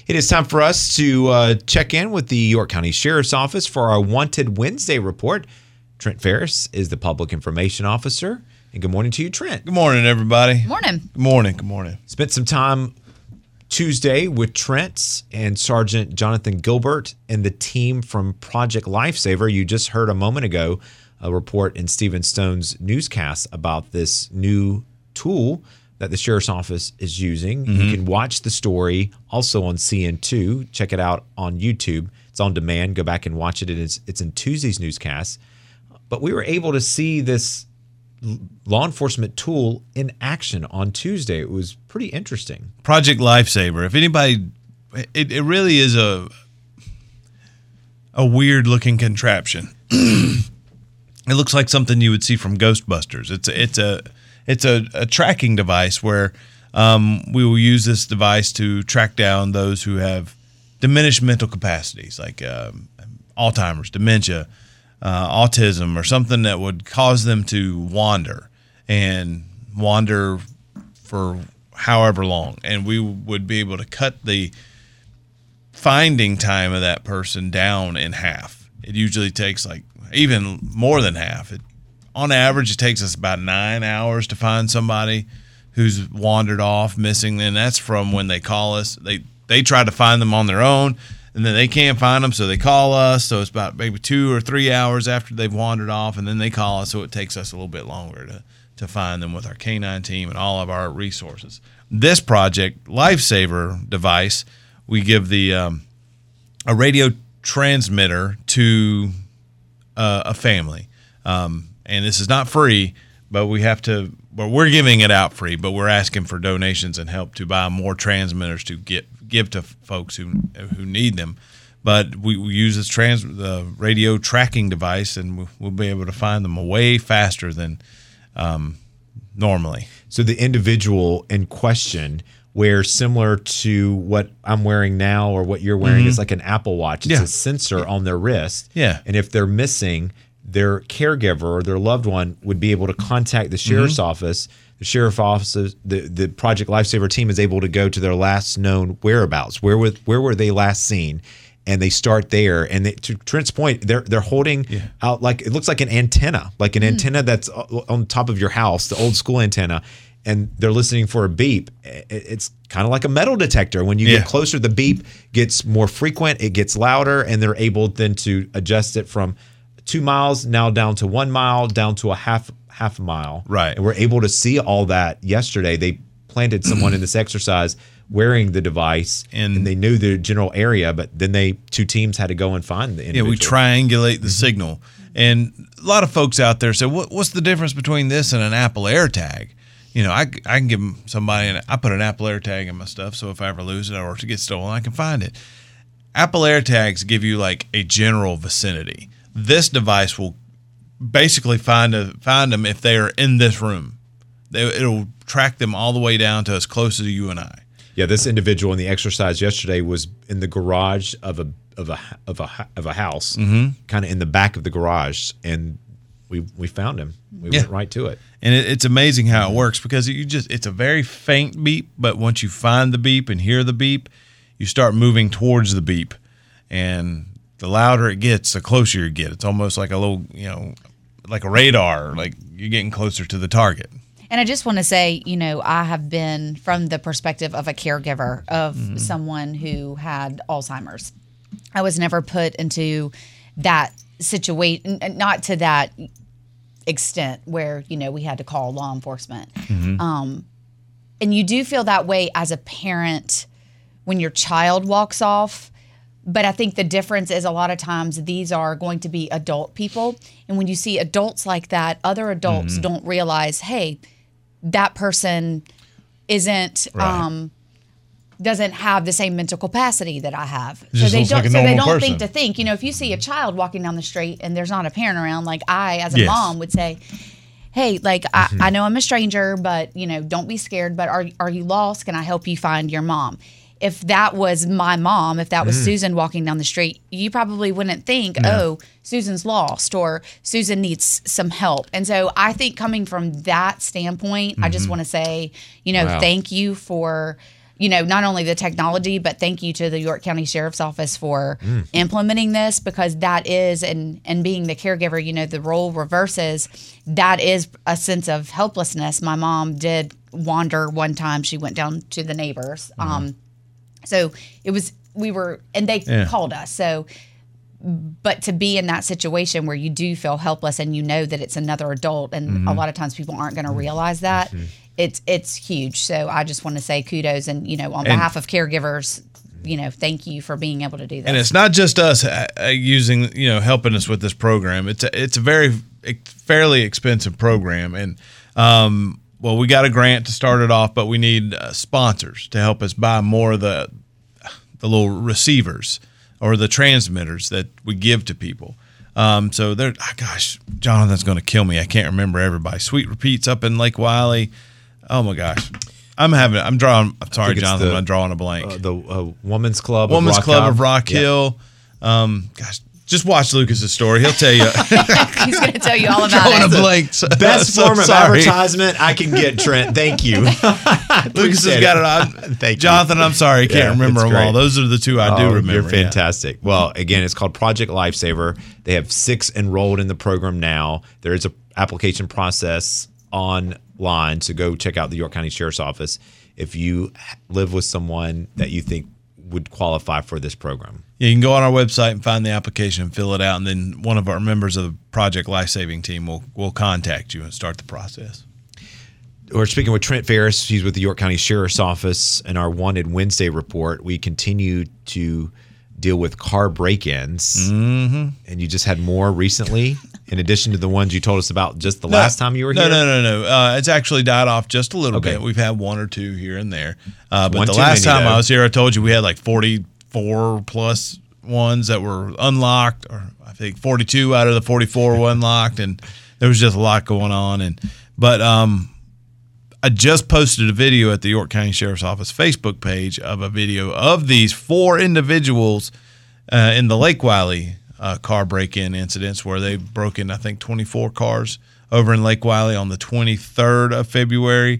It is time for us to check in with the York County Sheriff's Office for our Wanted Wednesday report. Trent Ferris is the Public Information Officer. And good morning to you, Trent. Good morning, everybody. Morning. Good morning. Good morning. Spent some time Tuesday with Trent and Sergeant Jonathan Gilbert and the team from Project Lifesaver. You just heard a moment ago a report in Stephen Stone's newscast about this new tool that the Sheriff's Office is using. You can watch the story also on CN2. Check it out on YouTube. It's on demand. Go back and watch it. It's in Tuesday's newscast. But we were able to see this law enforcement tool in action on Tuesday. It was pretty interesting. Project Lifesaver. If anybody, it really is a weird looking contraption. It looks like something you would see from Ghostbusters. It's a tracking device where we will use this device to track down those who have diminished mental capacities, like Alzheimer's, dementia, autism, or something that would cause them to wander for however long. And we would be able to cut the finding time of that person down in half. It usually takes like even more than half. On average, it takes us about 9 hours to find somebody who's wandered off, missing, and that's from when they call us. They try to find them on their own, and then they can't find them, so they call us. So it's about maybe 2 or 3 hours after they've wandered off, and then they call us, so it takes us a little bit longer to find them with our K-9 team and all of our resources. This Project Lifesaver device, we give a radio transmitter to a family. And this is not free, but we're giving it out free, but we're asking for donations and help to buy more transmitters to give to folks who need them. But we use the radio tracking device, and we'll be able to find them way faster than normally. So the individual in question, where similar to what I'm wearing now or what you're wearing is like an Apple Watch. It's a sensor on their wrist. Yeah. And if they're missing, their caregiver or their loved one would be able to contact the Sheriff's Office. The Sheriff's Office, the Project Lifesaver team is able to go to their last known whereabouts. Where were they last seen? And they start there. And to Trent's point, they're holding out like it looks like an antenna, antenna that's on top of your house, the old school antenna. And they're listening for a beep. It's kind of like a metal detector. When you get closer, the beep gets more frequent, it gets louder, and they're able then to adjust it from 2 miles now down to 1 mile, down to a half mile. Right. And we're able to see all that yesterday. They planted someone in this exercise wearing the device, and they knew the general area, but then two teams had to go and find the individual. Yeah, we triangulate the signal. And a lot of folks out there say, what's the difference between this and an Apple AirTag? You know, I can give somebody, I put an Apple AirTag in my stuff, so if I ever lose it or if it gets stolen, I can find it. Apple AirTags give you like a general vicinity. This device will basically find them if they are in this room. It'll track them all the way down to as close as you and I. Yeah, this individual in the exercise yesterday was in the garage of a house, kind of in the back of the garage, and we found him. We went right to it. And it's amazing how it works because it's a very faint beep, but once you find the beep and hear the beep, you start moving towards the beep, and the louder it gets, the closer you get. It's almost like a little, like a radar, like you're getting closer to the target. And I just want to say, I have been from the perspective of a caregiver of someone who had Alzheimer's. I was never put into that situation, not to that extent where, we had to call law enforcement. And you do feel that way as a parent when your child walks off. But I think the difference is a lot of times these are going to be adult people. And when you see adults like that, other adults don't realize, hey, that person isn't doesn't have the same mental capacity that I have. So they don't think to think. If you see a child walking down the street and there's not a parent around, like I, as a mom, would say, hey, like I know I'm a stranger, but don't be scared. But are you lost? Can I help you find your mom? If that was my mom, if that was Susan walking down the street, you probably wouldn't think, oh, Susan's lost or Susan needs some help. And so I think coming from that standpoint, I just want to say, thank you for not only the technology, but thank you to the York County Sheriff's Office for implementing this, because that is, and being the caregiver, the role reverses. That is a sense of helplessness. My mom did wander one time. She went down to the neighbors. So they called us. So, but to be in that situation where you do feel helpless and that it's another adult, and a lot of times people aren't going to realize that, it's huge. So I just want to say kudos, and on behalf of caregivers, thank you for being able to do that. And it's not just us using, helping us with this program. It's a fairly expensive program, and we got a grant to start it off, but we need sponsors to help us buy more of the little receivers or the transmitters that we give to people. So there, Jonathan's going to kill me. I can't remember everybody. Sweet Repeats up in Lake Wiley. Oh my gosh. I'm sorry, Jonathan, I'm drawing a blank. The Women's Club of Rock Hill. Just watch Lucas's story. He'll tell you. He's going to tell you all about drawing it. A blank. Best form of advertisement I can get, Trent. Thank you. Lucas has got it. Thank you. Jonathan, I'm sorry. I can't remember them all. Those are the two I do remember. You're fantastic. Yeah. Well, again, it's called Project Lifesaver. They have 6 enrolled in the program now. There is an application process online, so go check out the York County Sheriff's Office if you live with someone that you think would qualify for this program. Yeah, you can go on our website and find the application and fill it out, and then one of our members of the Project Lifesaving team will contact you and start the process. We're speaking with Trent Ferris. He's with the York County Sheriff's Office. In our Wanted Wednesday report, we continue to deal with car break-ins, and you just had more recently, in addition to the ones you told us about just the last time you were here? No. It's actually died off just a little bit. We've had 1 or 2 here and there. But the last time I was here, I told you we had like 44 plus ones that were unlocked, or I think 42 out of the 44 were unlocked, and there was just a lot going on. But I just posted a video at the York County Sheriff's Office Facebook page of a video of these 4 individuals in the Lake Wiley car break-in incidents where they broke in, I think, 24 cars over in Lake Wiley on the 23rd of February.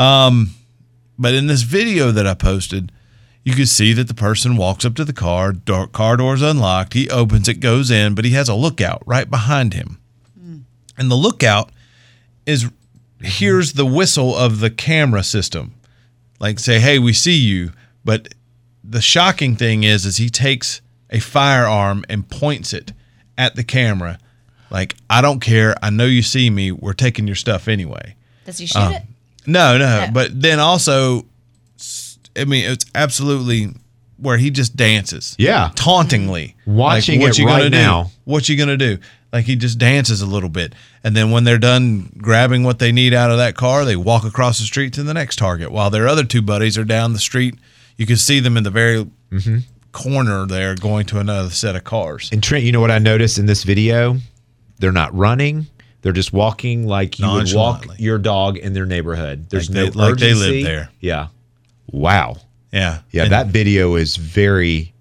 But in this video that I posted, you could see that the person walks up to the car door's unlocked, he opens it, goes in, but he has a lookout right behind him. And the lookout hears the whistle of the camera system. Like, say, hey, we see you. But the shocking thing is he takes a firearm and points it at the camera. Like, I don't care. I know you see me. We're taking your stuff anyway. Does he shoot it? No. But then also, I mean, it's absolutely where he just dances. Yeah. Tauntingly. Watching it right now. What you going to do? Like, he just dances a little bit. And then when they're done grabbing what they need out of that car, they walk across the street to the next target. While their other 2 buddies are down the street, you can see them in the very corner there going to another set of cars. And Trent, you know what I noticed in this video? They're not running. They're just walking like you would walk your dog in their neighborhood. There's no urgency. Like they live there. Yeah. Wow. Yeah. Yeah, that video is very...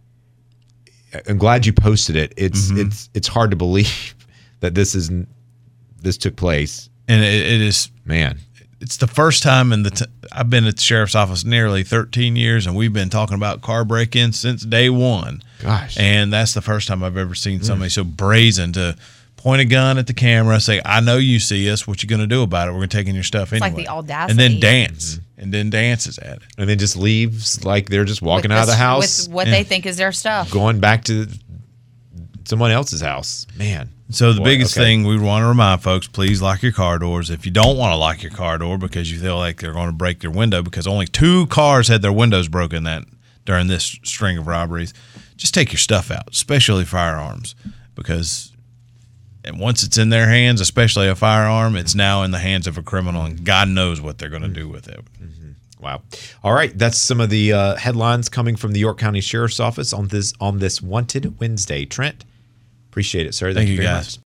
I'm glad you posted it. It's hard to believe that this took place. And it is... Man. It's the first time I've been at the sheriff's office nearly 13 years, and we've been talking about car break-ins since day one. Gosh. And that's the first time I've ever seen somebody so brazen to point a gun at the camera, say, I know you see us. What you going to do about it? We're taking your stuff anyway. It's like the audacity. And then dance. And then dances at it. And then just leaves like they're just walking out of the house. With what they think is their stuff. Going back to someone else's house. Man. So the biggest thing we want to remind folks, please lock your car doors. If you don't want to lock your car door because you feel like they're going to break your window, because only 2 cars had their windows broken during this string of robberies, just take your stuff out, especially firearms, because once it's in their hands, especially a firearm, it's now in the hands of a criminal, and God knows what they're going to do with it. Wow. All right. That's some of the headlines coming from the York County Sheriff's Office on this Wanted Wednesday. Trent, appreciate it, sir. Thank you, guys.